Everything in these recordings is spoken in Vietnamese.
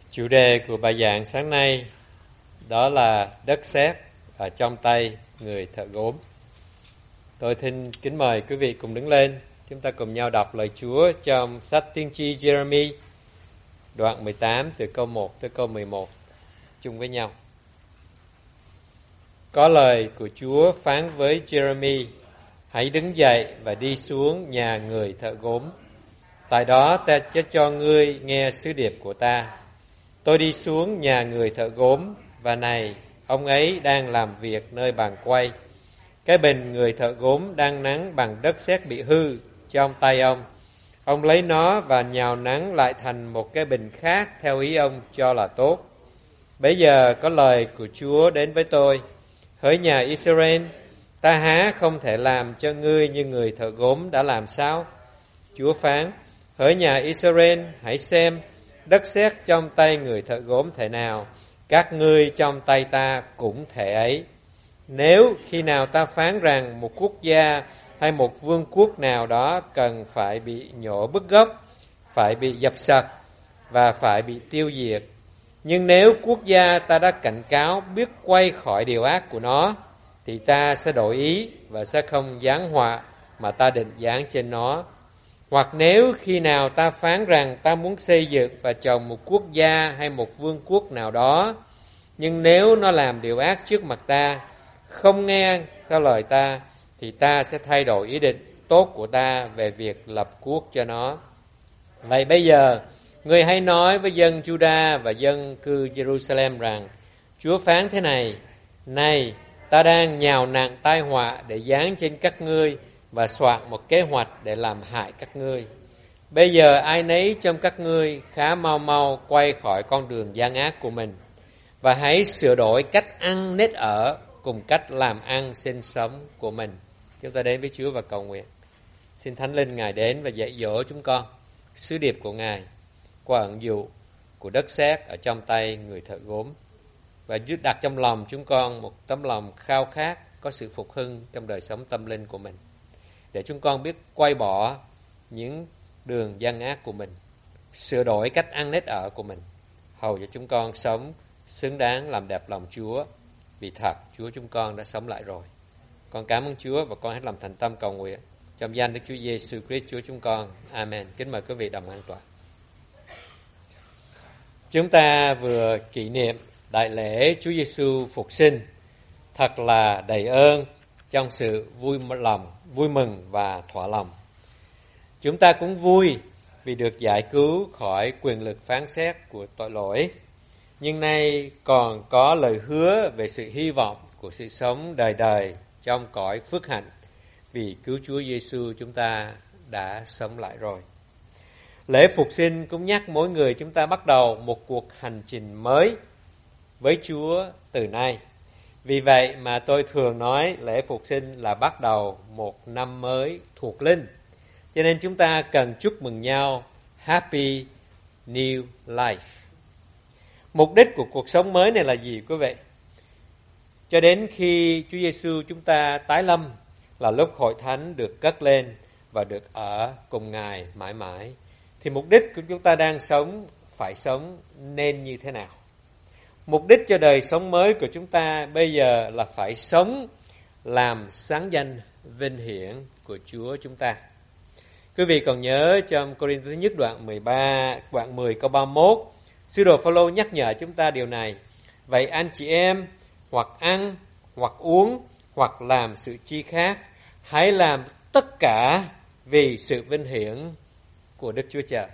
Chủ đề của bài giảng sáng nay đó là đất sét ở trong tay người thợ gốm. Tôi xin kính mời quý vị cùng đứng lên. Chúng ta cùng nhau đọc lời Chúa trong sách tiên tri Jeremy đoạn 18 từ câu 1 tới câu 11 chung với nhau. Có lời của Chúa phán với Jeremy: hãy đứng dậy và đi xuống nhà người thợ gốm. Tại đó ta sẽ cho ngươi nghe sứ điệp của ta. Tôi đi xuống nhà người thợ gốm, và này, ông ấy đang làm việc nơi bàn quay. Cái bình người thợ gốm đang nắng bằng đất sét bị hư trong tay ông. Ông lấy nó và nhào nắng lại thành một cái bình khác theo ý ông cho là tốt. Bấy giờ có lời của Chúa đến với tôi: hỡi nhà Israel, ta há không thể làm cho ngươi như người thợ gốm đã làm sao? Chúa phán: hỡi nhà Israel, hãy xem, đất sét trong tay người thợ gốm thể nào, các ngươi trong tay ta cũng thể ấy. Nếu khi nào ta phán rằng một quốc gia hay một vương quốc nào đó cần phải bị nhổ bứt gốc, phải bị dập sạch và phải bị tiêu diệt, nhưng nếu quốc gia ta đã cảnh cáo biết quay khỏi điều ác của nó, thì ta sẽ đổi ý và sẽ không giáng họa mà ta định giáng trên nó. Hoặc nếu khi nào ta phán rằng ta muốn xây dựng và trồng một quốc gia hay một vương quốc nào đó, nhưng nếu nó làm điều ác trước mặt ta, không nghe theo lời ta, thì ta sẽ thay đổi ý định tốt của ta về việc lập quốc cho nó. Vậy bây giờ, ngươi hãy nói với dân Juda và dân cư Jerusalem rằng: Chúa phán thế này: này, ta đang nhào nặng tai họa để giáng trên các ngươi và soạn một kế hoạch để làm hại các ngươi. Bây giờ ai nấy trong các ngươi khá mau mau quay khỏi con đường gian ác của mình, và hãy sửa đổi cách ăn nết ở cùng cách làm ăn sinh sống của mình. Chúng ta đến với Chúa và cầu nguyện. Xin Thánh Linh Ngài đến và dạy dỗ chúng con sứ điệp của Ngài qua ẩn dụ của đất sét ở trong tay người thợ gốm, và đặt trong lòng chúng con một tấm lòng khao khát có sự phục hưng trong đời sống tâm linh của mình, để chúng con biết quay bỏ những đường gian ác của mình, sửa đổi cách ăn nết ở của mình, hầu cho chúng con sống xứng đáng làm đẹp lòng Chúa, vì thật Chúa chúng con đã sống lại rồi. Con cảm ơn Chúa và con hãy làm thành tâm cầu nguyện trong danh Đức Chúa Giêsu Christ Chúa chúng con. Amen. Kính mời quý vị đồng an tọa. Chúng ta vừa kỷ niệm đại lễ Chúa Giêsu phục sinh, thật là đầy ơn trong sự vui mừng và thỏa lòng. Chúng ta cũng vui vì được giải cứu khỏi quyền lực phán xét của tội lỗi, nhưng nay còn có lời hứa về sự hy vọng của sự sống đời đời trong cõi phước hạnh, vì cứu Chúa Giêsu chúng ta đã sống lại rồi. Lễ phục sinh cũng nhắc mỗi người chúng ta bắt đầu một cuộc hành trình mới với Chúa từ nay. Vì vậy mà tôi thường nói lễ phục sinh là bắt đầu một năm mới thuộc linh. Cho nên chúng ta cần chúc mừng nhau Happy New Life. Mục đích của cuộc sống mới này là gì quý vị? Cho đến khi Chúa Giêsu chúng ta tái lâm là lúc hội thánh được cất lên và được ở cùng Ngài mãi mãi. Thì mục đích của chúng ta đang sống phải sống nên như thế nào? Mục đích cho đời sống mới của chúng ta bây giờ là phải sống làm sáng danh vinh hiển của Chúa chúng ta. Quý vị còn nhớ trong Cô-rinh thứ nhất đoạn 10 câu 31, sứ đồ Phao-lô nhắc nhở chúng ta điều này: vậy anh chị em, hoặc ăn, hoặc uống, hoặc làm sự chi khác, hãy làm tất cả vì sự vinh hiển của Đức Chúa Trời.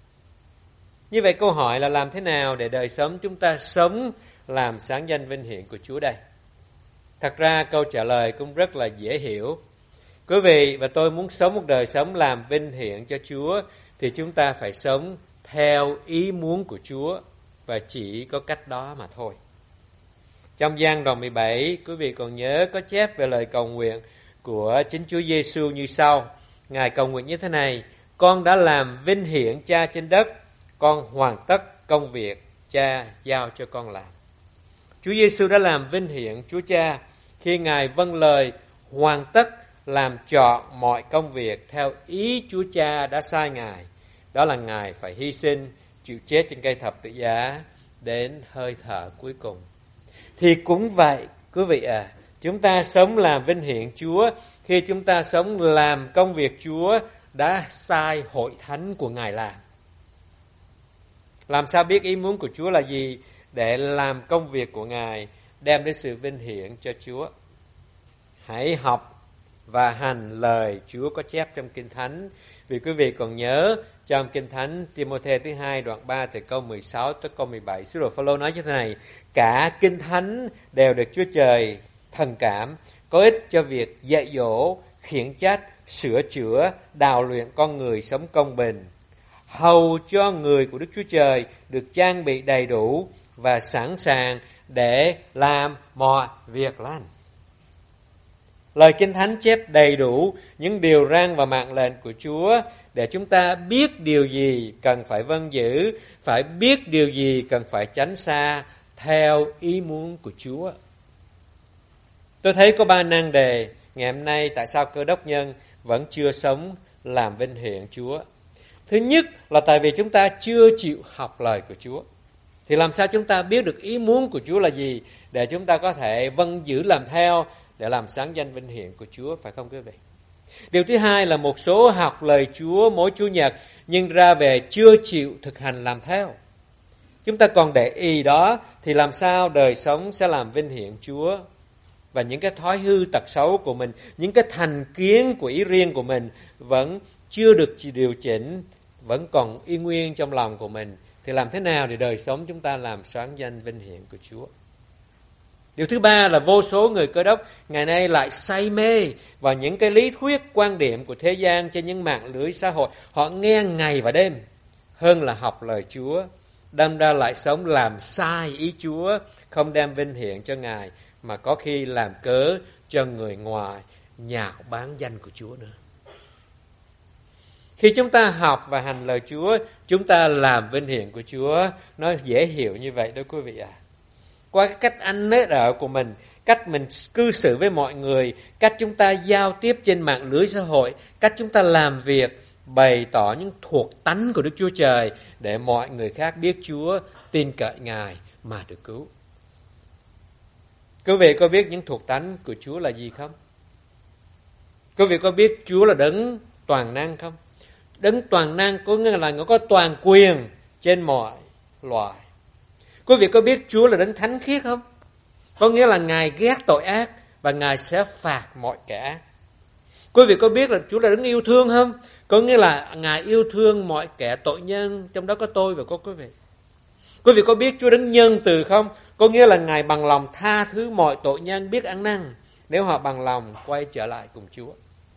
Như vậy câu hỏi là làm thế nào để đời sống chúng ta sống làm sáng danh vinh hiển của Chúa đây? Thật ra câu trả lời cũng rất là dễ hiểu. Quý vị và tôi muốn sống một đời sống làm vinh hiển cho Chúa thì chúng ta phải sống theo ý muốn của Chúa, và chỉ có cách đó mà thôi. Trong Giăng đoạn 17, quý vị còn nhớ có chép về lời cầu nguyện của chính Chúa Giêsu như sau. Ngài cầu nguyện như thế này: con đã làm vinh hiển Cha trên đất, con hoàn tất công việc Cha giao cho con làm. Chúa Giêsu đã làm vinh hiển Chúa Cha khi Ngài vâng lời hoàn tất làm trọn mọi công việc theo ý Chúa Cha đã sai Ngài. Đó là Ngài phải hy sinh chịu chết trên cây thập tự giá đến hơi thở cuối cùng. Thì cũng vậy, quý vị chúng ta sống làm vinh hiển Chúa khi chúng ta sống làm công việc Chúa đã sai hội thánh của Ngài làm. Làm sao biết ý muốn của Chúa là gì? Để làm công việc của Ngài đem đến sự vinh hiển cho Chúa. Hãy học và hành lời Chúa có chép trong Kinh Thánh. Vì quý vị còn nhớ trong Kinh Thánh Ti-mô-thê thứ 2 đoạn 3 từ câu 16 tới câu 17, sứ đồ Phao-lô nói như thế này: cả Kinh Thánh đều được Chúa Trời thần cảm, có ích cho việc dạy dỗ, khiển trách, sửa chữa, đào luyện con người sống công bình, hầu cho người của Đức Chúa Trời được trang bị đầy đủ và sẵn sàng để làm mọi việc lành. Lời Kinh Thánh chép đầy đủ những điều răn và mạng lệnh của Chúa để chúng ta biết điều gì cần phải vâng giữ, phải biết điều gì cần phải tránh xa theo ý muốn của Chúa. Tôi thấy có 3 nan đề ngày hôm nay tại sao Cơ Đốc nhân vẫn chưa sống làm vinh hiển Chúa. Thứ nhất là tại vì chúng ta chưa chịu học lời của Chúa. Thì làm sao chúng ta biết được ý muốn của Chúa là gì để chúng ta có thể vâng giữ làm theo để làm sáng danh vinh hiển của Chúa, phải không quý vị? Điều thứ hai là một số học lời Chúa mỗi Chủ nhật nhưng ra về chưa chịu thực hành làm theo. Chúng ta còn để ý đó thì làm sao đời sống sẽ làm vinh hiển Chúa? Và những cái thói hư tật xấu của mình, những cái thành kiến của ý riêng của mình vẫn chưa được điều chỉnh, vẫn còn y nguyên trong lòng của mình. Thì làm thế nào để đời sống chúng ta làm sáng danh vinh hiển của Chúa? Điều thứ ba là vô số người Cơ Đốc ngày nay lại say mê vào những cái lý thuyết quan điểm của thế gian trên những mạng lưới xã hội. Họ nghe ngày và đêm hơn là học lời Chúa. Đâm ra lại sống làm sai ý Chúa, không đem vinh hiển cho Ngài, mà có khi làm cớ cho người ngoài nhạo báng danh của Chúa nữa. Khi chúng ta học và hành lời Chúa, chúng ta làm vinh hiển của Chúa. Nó dễ hiểu như vậy đó quý vị ạ. Qua cái cách ăn nết ở của mình, cách mình cư xử với mọi người, cách chúng ta giao tiếp trên mạng lưới xã hội, cách chúng ta làm việc, bày tỏ những thuộc tánh của Đức Chúa Trời để mọi người khác biết Chúa, tin cậy Ngài mà được cứu. Quý vị có biết những thuộc tánh của Chúa là gì không? Quý vị có biết Chúa là đấng toàn năng không? Đấng toàn năng có nghĩa là Ngài có toàn quyền trên mọi loài. Quý vị có biết Chúa là đấng thánh khiết không? Có nghĩa là Ngài ghét tội ác và Ngài sẽ phạt mọi kẻ ác. Quý vị có biết là Chúa là đấng yêu thương không? Có nghĩa là Ngài yêu thương mọi kẻ tội nhân, trong đó có tôi và có quý vị. Quý vị có biết Chúa đấng nhân từ không? Có nghĩa là Ngài bằng lòng tha thứ mọi tội nhân biết ăn năn nếu họ bằng lòng quay trở lại cùng Chúa.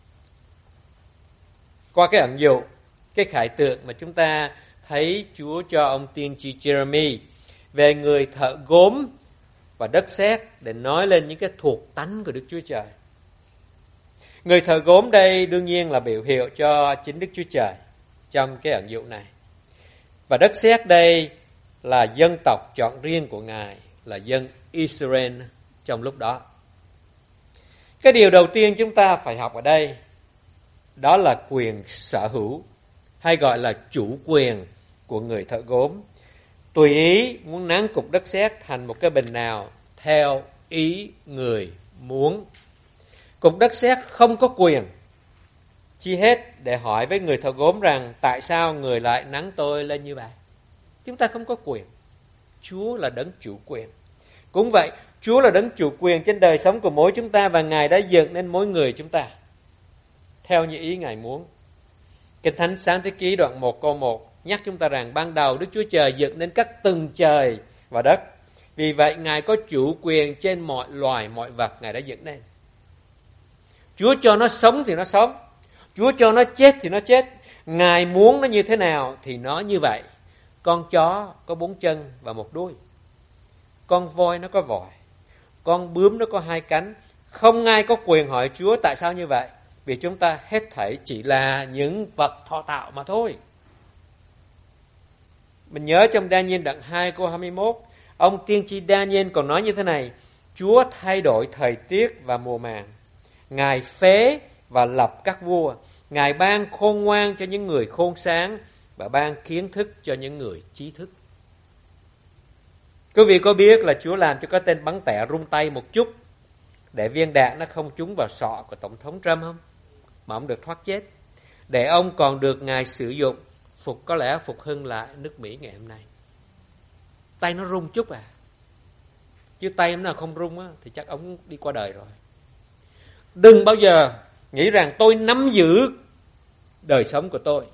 Qua cái ẩn dụ, cái khải tượng mà chúng ta thấy Chúa cho ông tiên tri Jeremy về người thợ gốm và đất sét để nói lên những cái thuộc tánh của Đức Chúa Trời. Người thợ gốm đây đương nhiên là biểu hiệu cho chính Đức Chúa Trời trong cái ẩn dụ này. Và đất sét đây là dân tộc chọn riêng của Ngài, là dân Israel trong lúc đó. Cái điều đầu tiên chúng ta phải học ở đây đó là quyền sở hữu, hay gọi là chủ quyền của người thợ gốm. Tùy ý muốn nắn cục đất sét thành một cái bình nào theo ý người muốn. Cục đất sét không có quyền chi hết để hỏi với người thợ gốm rằng tại sao người lại nắn tôi lên như vậy. Chúng ta không có quyền. Chúa là đấng chủ quyền. Cũng vậy, Chúa là đấng chủ quyền trên đời sống của mỗi chúng ta và Ngài đã dựng nên mỗi người chúng ta theo như ý Ngài muốn. Kinh Thánh Sáng Thế Ký đoạn 1 câu 1 nhắc chúng ta rằng ban đầu Đức Chúa Trời dựng nên các tầng trời và đất. Vì vậy Ngài có chủ quyền trên mọi loài, mọi vật Ngài đã dựng nên. Chúa cho nó sống thì nó sống. Chúa cho nó chết thì nó chết. Ngài muốn nó như thế nào thì nó như vậy. Con chó có 4 chân và 1 đuôi. Con voi nó có vòi. Con bướm nó có 2 cánh. Không ai có quyền hỏi Chúa tại sao như vậy. Vì chúng ta hết thảy chỉ là những vật thọ tạo mà thôi. Mình nhớ trong Daniel đoạn 2 câu 21, ông tiên tri Daniel còn nói như thế này: Chúa thay đổi thời tiết và mùa màng. Ngài phế và lập các vua. Ngài ban khôn ngoan cho những người khôn sáng và ban kiến thức cho những người trí thức. Quý vị có biết là Chúa làm cho cái tên bắn tẻ rung tay một chút để viên đạn nó không trúng vào sọ của Tổng thống Trump không? Mà ông được thoát chết. Để ông còn được Ngài sử dụng, có lẽ phục hưng lại nước Mỹ ngày hôm nay. Tay nó rung chút à. Chứ tay nào không rung á, thì chắc ông đi qua đời rồi. Đừng bao giờ nghĩ rằng tôi nắm giữ đời sống của tôi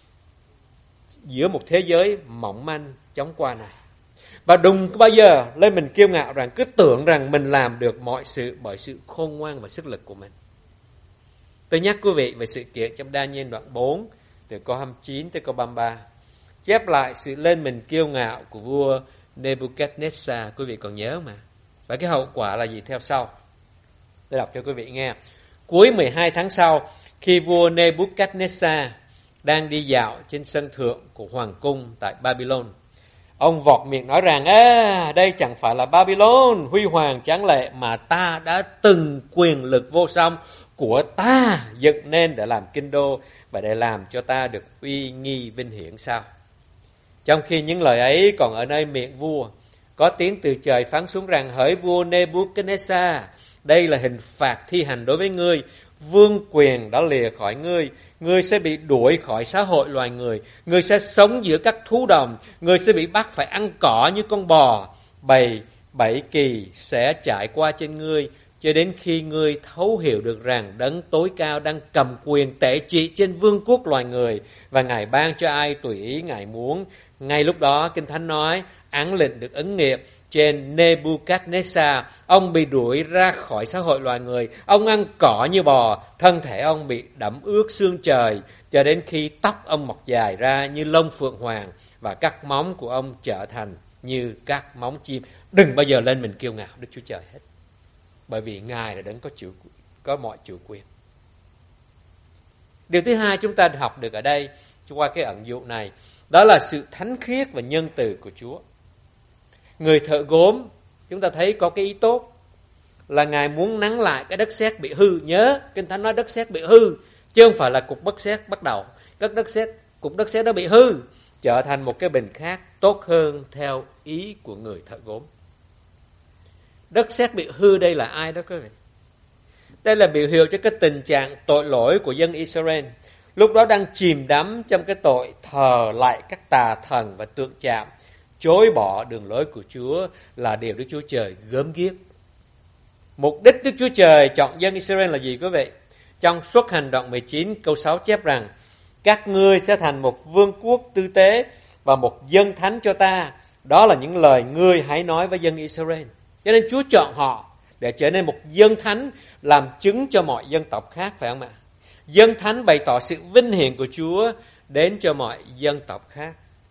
giữa một thế giới mỏng manh chóng qua này. Và đừng bao giờ lên mình kiêu ngạo rằng cứ tưởng rằng mình làm được mọi sự bởi sự khôn ngoan và sức lực của mình. Tôi nhắc quý vị về sự kiện trong Daniel đoạn 4 từ câu 29 tới câu 33, chép lại sự lên mình kiêu ngạo của vua Nebuchadnezzar. Quý vị còn nhớ mà. Và cái hậu quả là gì theo sau? Tôi đọc cho quý vị nghe. Cuối 12 tháng sau, khi vua Nebuchadnezzar đang đi dạo trên sân thượng của hoàng cung tại Babylon, ông vọt miệng nói rằng: đây chẳng phải là Babylon huy hoàng tráng lệ mà ta đã từng quyền lực vô song của ta dựng nên để làm kinh đô và để làm cho ta được uy nghi vinh hiển sao? Trong khi những lời ấy còn ở nơi miệng vua, có tiếng từ trời phán xuống rằng: hỡi vua Nebuchadnezzar, đây là hình phạt thi hành đối với ngươi. Vương quyền đã lìa khỏi ngươi, ngươi sẽ bị đuổi khỏi xã hội loài người, ngươi sẽ sống giữa các thú đồng, ngươi sẽ bị bắt phải ăn cỏ như con bò. Bảy kỳ sẽ trải qua trên ngươi, cho đến khi ngươi thấu hiểu được rằng đấng tối cao đang cầm quyền tể trị trên vương quốc loài người, và Ngài ban cho ai tùy ý Ngài muốn. Ngay lúc đó, Kinh Thánh nói, án lệnh được ứng nghiệm trên Nebuchadnezzar. Ông bị đuổi ra khỏi xã hội loài người, ông ăn cỏ như bò, thân thể ông bị đẫm ướt sương trời, cho đến khi tóc ông mọc dài ra như lông phượng hoàng, và các móng của ông trở thành như các móng chim. Đừng bao giờ lên mình kiêu ngạo Đức Chúa Trời hết, bởi vì Ngài là đấng có mọi chủ quyền. Điều thứ hai chúng ta học được ở đây qua cái ẩn dụ này, đó là sự thánh khiết và nhân từ của Chúa. Người thợ gốm, chúng ta thấy có cái ý tốt là Ngài muốn nắn lại cái đất sét bị hư. Nhớ, Kinh Thánh nói đất sét bị hư, chứ không phải là cục đất sét bắt đầu. Cục đất sét đó bị hư, trở thành một cái bình khác tốt hơn theo ý của người thợ gốm. Đất sét bị hư đây là ai đó quý vị? Đây là biểu hiệu cho cái tình trạng tội lỗi của dân Israel. Lúc đó đang chìm đắm trong cái tội thờ lại các tà thần và tượng chạm, chối bỏ đường lối của Chúa là điều Đức Chúa Trời gớm ghiếc. Mục đích Đức Chúa Trời chọn dân Israel là gì quý vị? Trong Xuất Hành đoạn 19 câu 6 chép rằng: các ngươi sẽ thành một vương quốc tư tế và một dân thánh cho ta. Đó là những lời ngươi hãy nói với dân Israel. Cho nên Chúa chọn họ để trở nên một dân thánh, làm chứng cho mọi dân tộc khác, phải không ạ? Dân thánh bày tỏ sự vinh hiển của Chúa đến cho mọi dân tộc khác.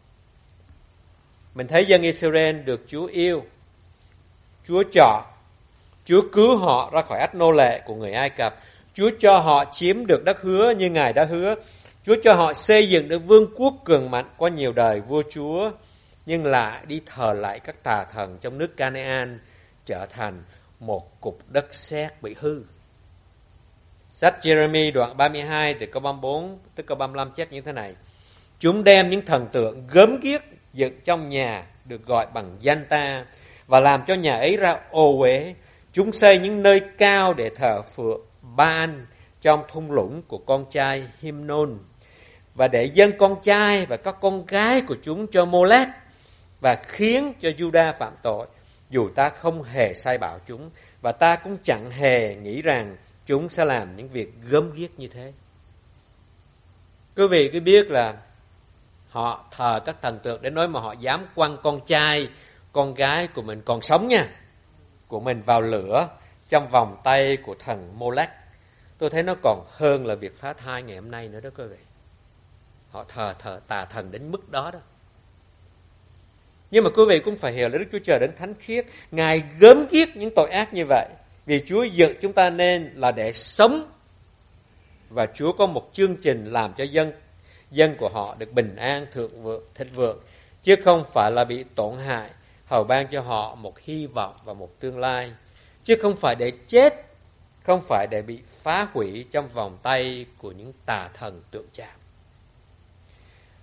Mình thấy dân Israel được Chúa yêu, Chúa chọn, Chúa cứu họ ra khỏi ách nô lệ của người Ai Cập. Chúa cho họ chiếm được đất hứa như Ngài đã hứa. Chúa cho họ xây dựng được vương quốc cường mạnh qua nhiều đời vua chúa, nhưng lại đi thờ lại các tà thần trong nước Canaan, trở thành một cục đất sét bị hư. Sách Jeremy đoạn 32 từ câu 34 tới câu 35 chép như thế này: chúng đem những thần tượng gớm ghiếc dựng trong nhà được gọi bằng danh ta, và làm cho nhà ấy ra ô uế. Chúng xây những nơi cao để thờ phượng Ba-an trong thung lũng của con trai Himnon, và để dâng con trai và các con gái của chúng cho Mô-lét, và khiến cho Juda phạm tội, dù ta không hề sai bảo chúng, và ta cũng chẳng hề nghĩ rằng chúng sẽ làm những việc gớm ghiếc như thế. Quý vị cứ biết là họ thờ các thần tượng đến nỗi mà họ dám quăng con trai, con gái của mình còn sống nha, của mình vào lửa trong vòng tay của thần Mô-lét. Tôi thấy nó còn hơn là việc phá thai ngày hôm nay nữa đó quý vị. Họ thờ tà thần đến mức đó đó. Nhưng mà quý vị cũng phải hiểu là Đức Chúa Trời đến thánh khiết, Ngài gớm ghiếc những tội ác như vậy, vì Chúa dựng chúng ta nên là để sống, và Chúa có một chương trình làm cho dân của họ được bình an, thịnh vượng, chứ không phải là bị tổn hại, hầu ban cho họ một hy vọng và một tương lai, chứ không phải để chết, không phải để bị phá hủy trong vòng tay của những tà thần tượng chạm.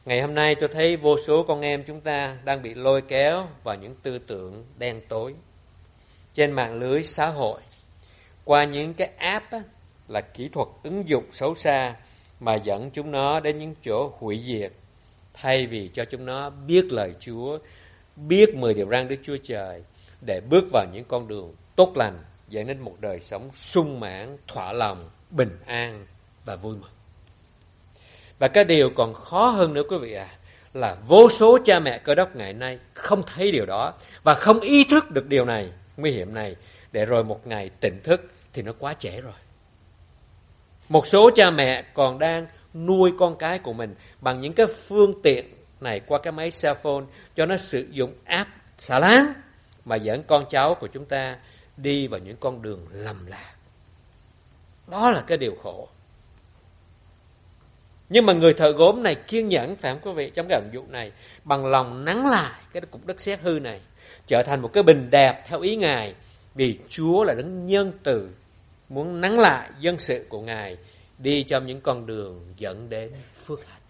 Ngày hôm nay tôi thấy vô số con em chúng ta đang bị lôi kéo vào những tư tưởng đen tối trên mạng lưới xã hội, qua những cái app á, là kỹ thuật ứng dụng xấu xa mà dẫn chúng nó đến những chỗ hủy diệt, thay vì cho chúng nó biết lời Chúa, biết 10 điều răn Đức Chúa Trời để bước vào những con đường tốt lành, dẫn đến một đời sống sung mãn, thỏa lòng, bình an và vui mừng. Và cái điều còn khó hơn nữa quý vị là vô số cha mẹ Cơ Đốc ngày nay không thấy điều đó và không ý thức được điều này, nguy hiểm này, để rồi một ngày tỉnh thức thì nó quá trễ rồi. Một số cha mẹ còn đang nuôi con cái của mình bằng những cái phương tiện này qua cái máy cell phone, cho nó sử dụng app xả láng mà dẫn con cháu của chúng ta đi vào những con đường lầm lạc. Đó là cái điều khổ. Nhưng mà người thợ gốm này kiên nhẫn, phải không quý vị, trong cái ẩn dụ này, bằng lòng nắn lại cái cục đất sét hư này, trở thành một cái bình đẹp theo ý Ngài, vì Chúa là đấng nhân từ, muốn nắn lại dân sự của Ngài đi trong những con đường dẫn đến phước hạnh.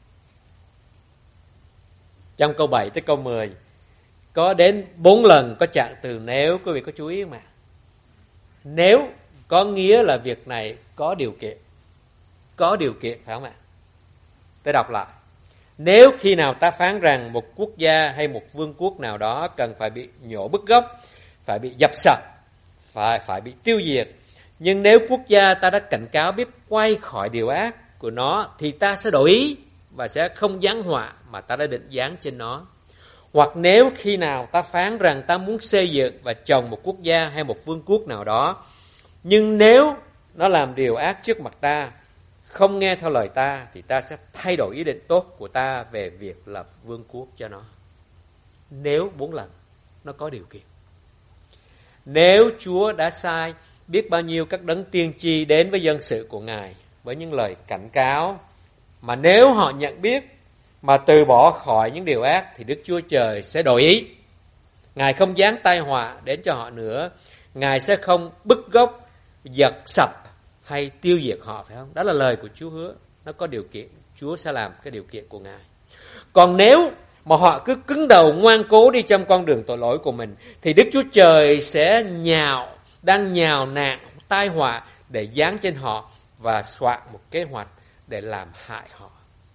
Trong câu 7 tới câu 10 có đến 4 lần có trạng từ nếu, quý vị có chú ý không ạ? Nếu có nghĩa là việc này có điều kiện. Có điều kiện, phải không ạ? Tôi đọc lại. Nếu khi nào ta phán rằng một quốc gia hay một vương quốc nào đó cần phải bị nhổ bứt gốc, phải bị dập sạch, phải bị tiêu diệt, nhưng nếu quốc gia ta đã cảnh cáo biết quay khỏi điều ác của nó, thì ta sẽ đổi ý và sẽ không giáng họa mà ta đã định giáng trên nó. Hoặc nếu khi nào ta phán rằng ta muốn xây dựng và trồng một quốc gia hay một vương quốc nào đó, nhưng nếu nó làm điều ác trước mặt ta, không nghe theo lời ta, thì ta sẽ thay đổi ý định tốt của ta về việc lập vương quốc cho nó. Nếu 4 lần, nó có điều kiện. Nếu Chúa đã sai biết bao nhiêu các đấng tiên tri đến với dân sự của Ngài với những lời cảnh cáo, mà nếu họ nhận biết mà từ bỏ khỏi những điều ác, thì Đức Chúa Trời sẽ đổi ý. Ngài không giáng tai họa đến cho họ nữa. Ngài sẽ không bứt gốc, giật sập hay tiêu diệt họ, phải không? Đó là lời của Chúa hứa. Nó có điều kiện. Chúa sẽ làm cái điều kiện của Ngài. Còn nếu mà họ cứ cứng đầu ngoan cố đi trong con đường tội lỗi của mình, thì Đức Chúa Trời sẽ đang nhào nặn tai họa để giáng trên họ và soạn một kế hoạch để làm hại họ.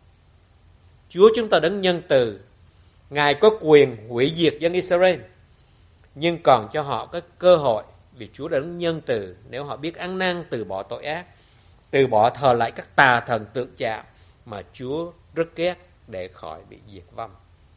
Chúa chúng ta đấng nhân từ, Ngài có quyền hủy diệt dân Israel, nhưng còn cho họ cái cơ hội, vì Chúa đã đấng nhân từ, nếu họ biết ăn năn từ bỏ tội ác, từ bỏ thờ lại các tà thần tượng chạm mà Chúa rất ghét, để khỏi bị diệt vong.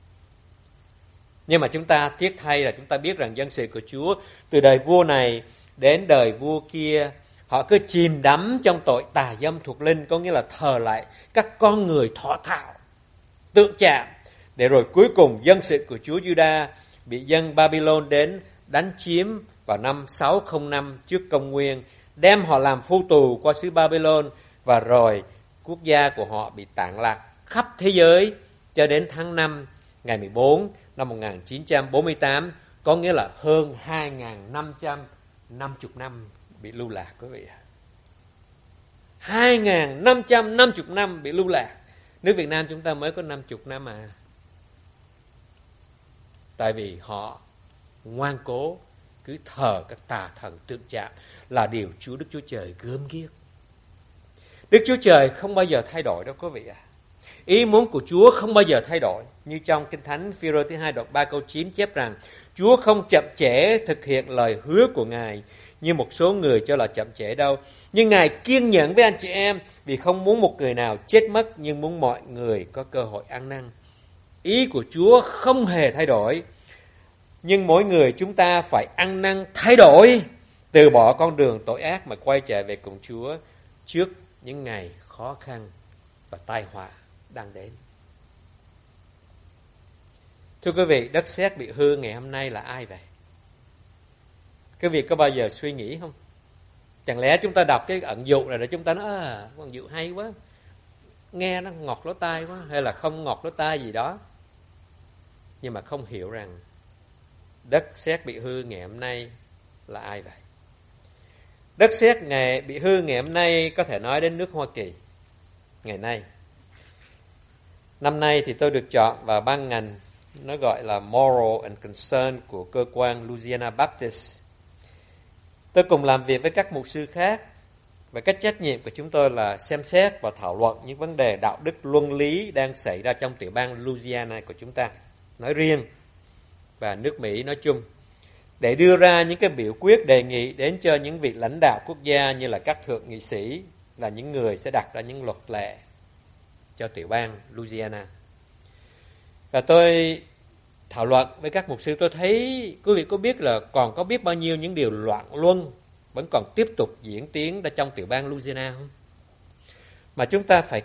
Nhưng mà chúng ta tiếc thay là chúng ta biết rằng dân sự của Chúa từ đời vua này đến đời vua kia, họ cứ chìm đắm trong tội tà dâm thuộc linh, có nghĩa là thờ lại các con người thọ thạo, tượng chạm, để rồi cuối cùng dân sự của Chúa Juda bị dân Babylon đến đánh chiếm vào năm 605 trước công nguyên, đem họ làm phu tù qua xứ Babylon, và rồi quốc gia của họ bị tản lạc khắp thế giới cho đến tháng 5 ngày 14 năm 1948, có nghĩa là hơn 2.550 năm bị lưu lạc, quý vị ạ. 2.550 năm bị lưu lạc. Nước Việt Nam chúng ta mới có 50 năm à. Tại vì họ ngoan cố cứ thờ các tà thần tượng chạm, là điều Đức Chúa Trời gớm ghiếc. Đức Chúa Trời không bao giờ thay đổi đâu quý vị ạ. Ý muốn của Chúa không bao giờ thay đổi. Như trong Kinh Thánh Phi-rơ thứ 2 đoạn 3 câu 9 chép rằng Chúa không chậm trễ thực hiện lời hứa của Ngài như một số người cho là chậm trễ đâu. Nhưng Ngài kiên nhẫn với anh chị em, vì không muốn một người nào chết mất, nhưng muốn mọi người có cơ hội ăn năn. Ý của Chúa không hề thay đổi, nhưng mỗi người chúng ta phải ăn năn thay đổi, từ bỏ con đường tội ác mà quay trở về cùng Chúa trước những ngày khó khăn và tai họa đang đến. Thưa quý vị, đất sét bị hư ngày hôm nay là ai vậy? Quý vị có bao giờ suy nghĩ không? Chẳng lẽ chúng ta đọc cái ẩn dụ này để chúng ta nói ẩn dụ hay quá, nghe nó ngọt lỗ tai quá, hay là không ngọt lỗ tai gì đó, nhưng mà không hiểu rằng đất sét bị hư ngày hôm nay là ai vậy? Đất sét bị hư ngày hôm nay có thể nói đến nước Hoa Kỳ ngày nay. Năm nay thì tôi được chọn vào ban ngành nó gọi là Moral and Concern của cơ quan Louisiana Baptist. Tôi cùng làm việc với các mục sư khác, và cái trách nhiệm của chúng tôi là xem xét và thảo luận những vấn đề đạo đức luân lý đang xảy ra trong tiểu bang Louisiana của chúng ta nói riêng và nước Mỹ nói chung, để đưa ra những cái biểu quyết đề nghị đến cho những vị lãnh đạo quốc gia như là các thượng nghị sĩ, là những người sẽ đặt ra những luật lệ cho tiểu bang Louisiana. Và tôi thảo luận với các mục sư, tôi thấy quý vị có biết là còn có biết bao nhiêu những điều loạn luân vẫn còn tiếp tục diễn tiến ra trong tiểu bang Louisiana không? Mà chúng ta phải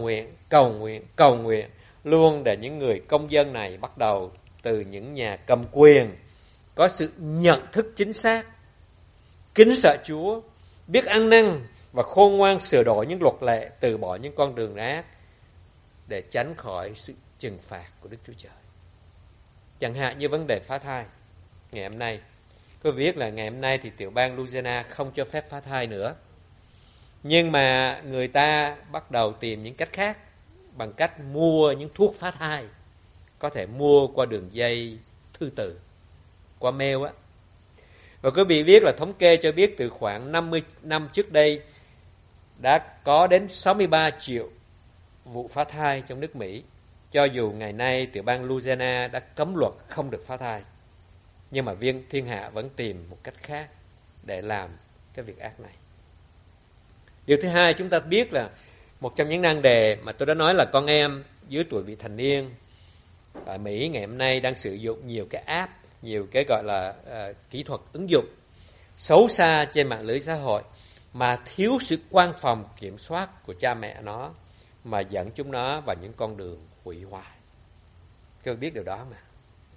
cầu nguyện luôn để những người công dân này, bắt đầu từ những nhà cầm quyền, có sự nhận thức chính xác, kính sợ Chúa, biết ăn năn và khôn ngoan sửa đổi những luật lệ, từ bỏ những con đường ác để tránh khỏi sự trừng phạt của Đức Chúa Trời. Chẳng hạn như vấn đề phá thai. Ngày hôm nay, có viết là ngày hôm nay thì tiểu bang Louisiana không cho phép phá thai nữa. Nhưng mà người ta bắt đầu tìm những cách khác, bằng cách mua những thuốc phá thai. Có thể mua qua đường dây thư từ, qua mail á. Và quý vị biết là thống kê cho biết từ khoảng 50 năm trước đây đã có đến 63 triệu vụ phá thai trong nước Mỹ. Cho dù ngày nay tiểu bang Louisiana đã cấm luật không được phá thai, nhưng mà viên thiên hạ vẫn tìm một cách khác để làm cái việc ác này. Điều thứ hai, chúng ta biết là một trong những nan đề mà tôi đã nói là con em dưới tuổi vị thành niên ở Mỹ ngày hôm nay đang sử dụng nhiều cái app, nhiều cái gọi là kỹ thuật ứng dụng xấu xa trên mạng lưới xã hội, mà thiếu sự quan phòng kiểm soát của cha mẹ nó, mà dẫn chúng nó vào những con đường hủy hoại. Các bạn biết điều đó mà.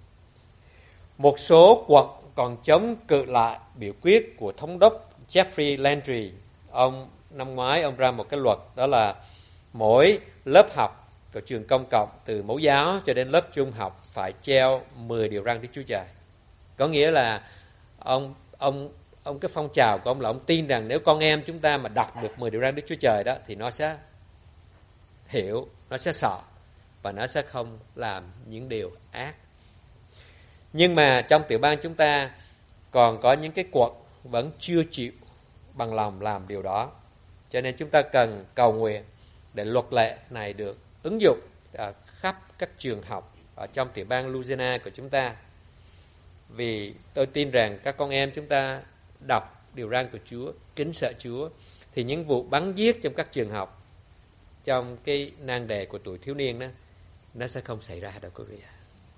Một số quận còn chống cự lại biểu quyết của thống đốc Jeffrey Landry. Ông năm ngoái ông ra một cái luật, đó là mỗi lớp học của trường công cộng từ mẫu giáo cho đến lớp trung học phải treo 10 điều răn Đức Chúa Trời. Có nghĩa là ông cái phong trào của ông là ông tin rằng nếu con em chúng ta mà đọc được 10 điều răn Đức Chúa Trời đó thì nó sẽ hiểu, nó sẽ sợ và nó sẽ không làm những điều ác. Nhưng mà trong tiểu bang chúng ta còn có những cái quận vẫn chưa chịu bằng lòng làm điều đó. Cho nên chúng ta cần cầu nguyện để luật lệ này được ứng dụng ở khắp các trường học ở trong tiểu bang Louisiana của chúng ta. Vì tôi tin rằng các con em chúng ta đọc điều răn của Chúa, kính sợ Chúa, thì những vụ bắn giết trong các trường học, trong cái nan đề của tuổi thiếu niên đó, nó sẽ không xảy ra đâu quý vị.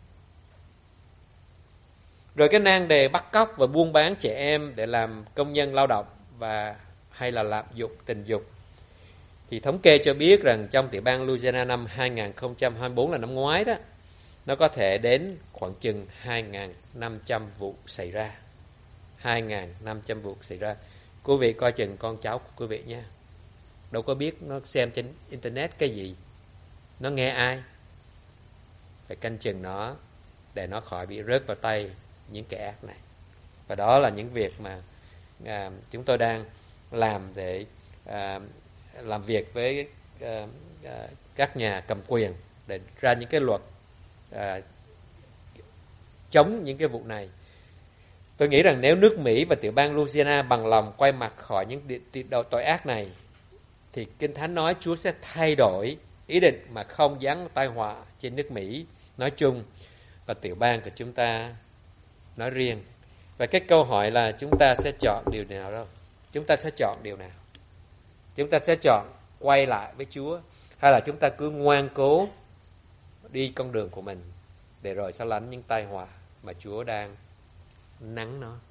Rồi cái nan đề bắt cóc và buôn bán trẻ em để làm công nhân lao động và hay là lạm dụng tình dục, thì thống kê cho biết rằng trong tiểu bang Louisiana năm 2024 là năm ngoái đó, nó có thể đến khoảng chừng 2.500 vụ xảy ra. 2.500 vụ xảy ra. Quý vị coi chừng con cháu của quý vị nha. Đâu có biết nó xem trên internet cái gì, nó nghe ai. Phải canh chừng nó để nó khỏi bị rớt vào tay những kẻ ác này. Và đó là những việc mà chúng tôi đang làm để làm việc với các nhà cầm quyền để ra những cái luật chống những cái vụ này. Tôi nghĩ rằng nếu nước Mỹ và tiểu bang Louisiana bằng lòng quay mặt khỏi những tội ác này, thì Kinh Thánh nói Chúa sẽ thay đổi ý định mà không giáng tai họa trên nước Mỹ nói chung và tiểu bang của chúng ta nói riêng. Và cái câu hỏi là chúng ta sẽ chọn điều nào đâu? Chúng ta sẽ chọn điều nào? Chúng ta sẽ chọn quay lại với Chúa, hay là chúng ta cứ ngoan cố đi con đường của mình để rồi sau lánh những tai họa mà Chúa đang nắng nó?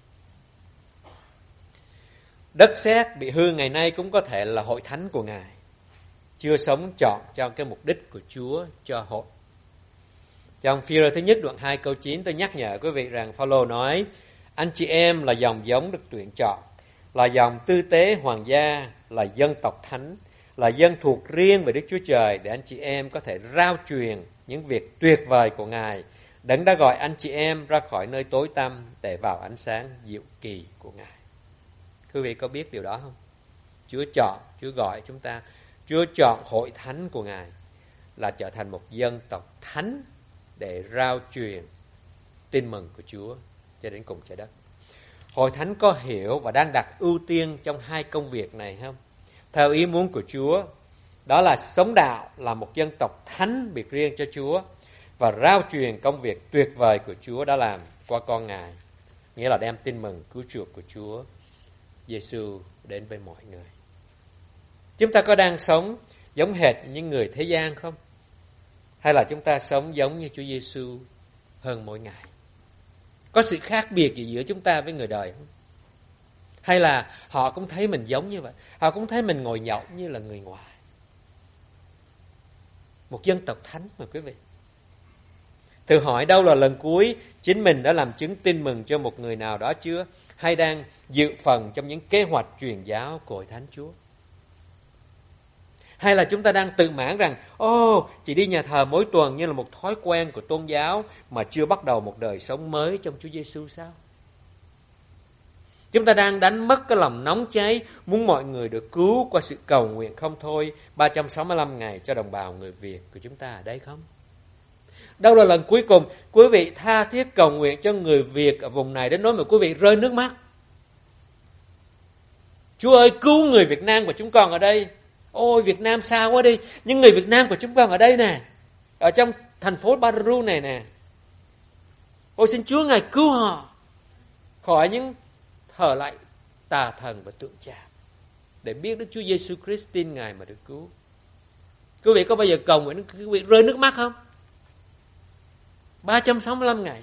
Đất sét bị hư ngày nay cũng có thể là hội thánh của Ngài, chưa sống chọn cho cái mục đích của Chúa cho hội. Trong Phi-rơ thứ nhất đoạn 2 câu 9, tôi nhắc nhở quý vị rằng Phao-lô nói: anh chị em là dòng giống được tuyển chọn, là dòng tư tế hoàng gia, là dân tộc thánh, là dân thuộc riêng về Đức Chúa Trời, để anh chị em có thể rao truyền những việc tuyệt vời của Ngài, Đấng đã gọi anh chị em ra khỏi nơi tối tăm để vào ánh sáng diệu kỳ của Ngài. Quý vị có biết điều đó không? Chúa chọn, Chúa gọi chúng ta, Chúa chọn hội thánh của Ngài là trở thành một dân tộc thánh để rao truyền tin mừng của Chúa cho đến cùng trái đất. Hội thánh có hiểu và đang đặt ưu tiên trong hai công việc này không? Theo ý muốn của Chúa, đó là sống đạo, là một dân tộc thánh biệt riêng cho Chúa, và rao truyền công việc tuyệt vời của Chúa đã làm qua con Ngài, nghĩa là đem tin mừng cứu chuộc của Chúa Giêsu đến với mọi người. Chúng ta có đang sống giống hệt những người thế gian không? Hay là chúng ta sống giống như Chúa Giêsu hơn mỗi ngày? Có sự khác biệt gì giữa chúng ta với người đời không? Hay là họ cũng thấy mình giống như vậy? Họ cũng thấy mình ngồi nhậu như là người ngoài. Một dân tộc thánh mà quý vị. Thử hỏi đâu là lần cuối chính mình đã làm chứng tin mừng cho một người nào đó chưa? Hay đang dự phần trong những kế hoạch truyền giáo của Hội Thánh Chúa? Hay là chúng ta đang tự mãn rằng chỉ đi nhà thờ mỗi tuần như là một thói quen của tôn giáo mà chưa bắt đầu một đời sống mới trong Chúa Giêsu sao? Chúng ta đang đánh mất cái lòng nóng cháy muốn mọi người được cứu qua sự cầu nguyện không thôi 365 ngày cho đồng bào người Việt của chúng ta ở đây không? Đâu là lần cuối cùng quý vị tha thiết cầu nguyện cho người Việt ở vùng này đến nỗi mà quý vị rơi nước mắt? Chúa ơi, cứu người Việt Nam của chúng con ở đây. Ôi, Việt Nam xa quá đi. Nhưng người Việt Nam của chúng con ở đây nè, ở trong thành phố Baru này nè. Ôi, xin Chúa Ngài cứu họ khỏi những thờ lạy tà thần và tượng chạm, để biết Đức Chúa Giêsu Christ, tin Ngài mà được cứu. Quý vị có bao giờ cầu nguyện quý vị rơi nước mắt không? 365 ngày.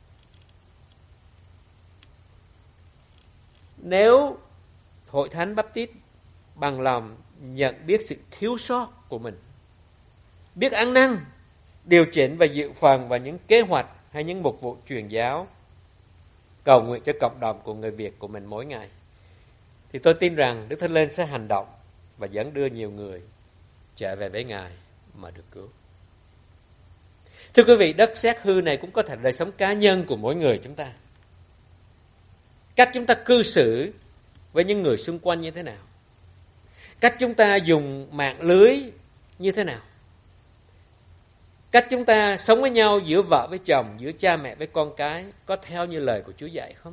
Nếu Hội Thánh Baptist bằng lòng nhận biết sự thiếu sót của mình, biết ăn năn, điều chỉnh và dự phần vào những kế hoạch hay những mục vụ truyền giáo, cầu nguyện cho cộng đồng của người Việt của mình mỗi ngày, thì tôi tin rằng Đức Thánh Linh sẽ hành động và dẫn đưa nhiều người trở về với Ngài mà được cứu. Thưa quý vị, đất sét hư này cũng có thể là đời sống cá nhân của mỗi người chúng ta. Cách chúng ta cư xử với những người xung quanh như thế nào? Cách chúng ta dùng mạng lưới như thế nào? Cách chúng ta sống với nhau giữa vợ với chồng, giữa cha mẹ với con cái có theo như lời của Chúa dạy không?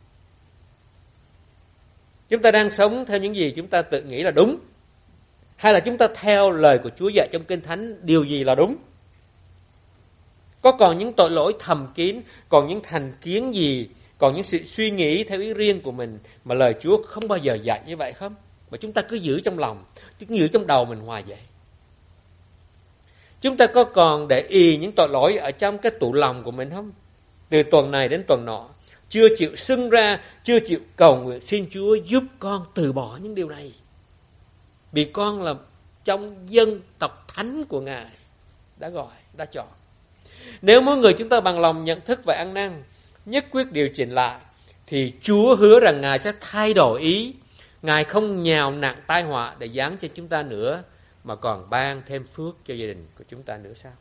Chúng ta đang sống theo những gì chúng ta tự nghĩ là đúng? Hay là chúng ta theo lời của Chúa dạy trong Kinh Thánh điều gì là đúng? Có còn những tội lỗi thầm kín, còn những thành kiến gì, còn những sự suy nghĩ theo ý riêng của mình mà lời Chúa không bao giờ dạy như vậy không? Mà chúng ta cứ giữ trong lòng, cứ giữ trong đầu mình hoài vậy. Chúng ta có còn để ý những tội lỗi ở trong cái tủ lòng của mình không? Từ tuần này đến tuần nọ, chưa chịu xưng ra, chưa chịu cầu nguyện xin Chúa giúp con từ bỏ những điều này. Vì con là trong dân tộc thánh của Ngài đã gọi, đã chọn. Nếu mỗi người chúng ta bằng lòng nhận thức và ăn năn, nhất quyết điều chỉnh lại, thì Chúa hứa rằng Ngài sẽ thay đổi ý. Ngài không nhào nặng tai họa để giáng cho chúng ta nữa, mà còn ban thêm phước cho gia đình của chúng ta nữa sao?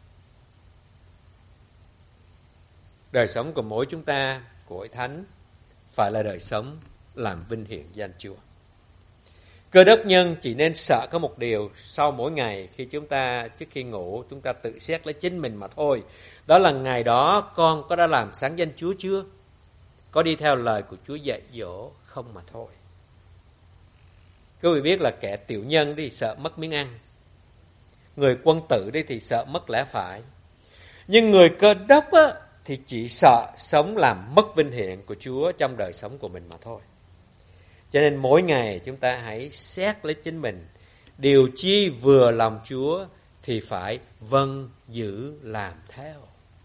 Đời sống của mỗi chúng ta, của Hội Thánh, phải là đời sống làm vinh hiển danh Chúa. Cơ đốc nhân chỉ nên sợ có một điều sau mỗi ngày khi chúng ta, trước khi ngủ, chúng ta tự xét lấy chính mình mà thôi. Đó là ngày đó con có đã làm sáng danh Chúa chưa? Có đi theo lời của Chúa dạy dỗ không mà thôi. Quý vị biết là kẻ tiểu nhân thì sợ mất miếng ăn, người quân tử đi thì sợ mất lẽ phải. Nhưng người Cơ đốc á, thì chỉ sợ sống làm mất vinh hiển của Chúa trong đời sống của mình mà thôi. Cho nên mỗi ngày chúng ta hãy xét lấy chính mình, điều chi vừa lòng Chúa thì phải vâng giữ làm theo.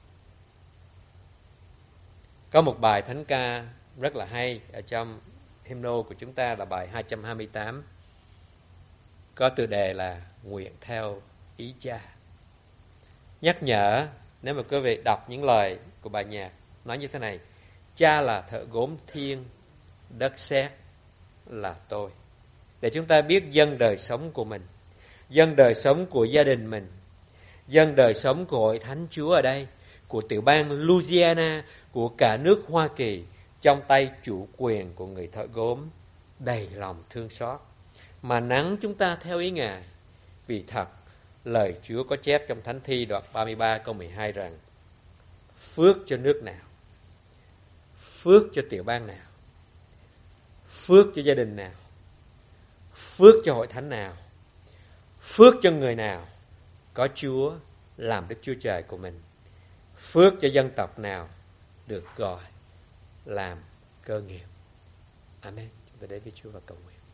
Có một bài thánh ca rất là hay ở trong hymno của chúng ta là bài 228, có tựa đề là Nguyện theo ý Cha. Nhắc nhở, nếu mà quý vị đọc những lời của bài nhạc nói như thế này: Cha là thợ gốm thiên, đất sét là tôi. Để chúng ta biết dâng đời sống của mình, dâng đời sống của gia đình mình, dâng đời sống của Hội Thánh Chúa ở đây, của tiểu bang Louisiana, của cả nước Hoa Kỳ, trong tay chủ quyền của người thợ gốm đầy lòng thương xót, mà nắng chúng ta theo ý Ngài. Vì thật, lời Chúa có chép trong Thánh Thi đoạn 33 câu 12 rằng: phước cho nước nào, phước cho tiểu bang nào, phước cho gia đình nào, phước cho hội thánh nào, phước cho người nào có Chúa làm Đức Chúa Trời của mình, phước cho dân tộc nào được gọi làm cơ nghiệp. Amen. Chúng ta đến với Chúa và cầu nguyện.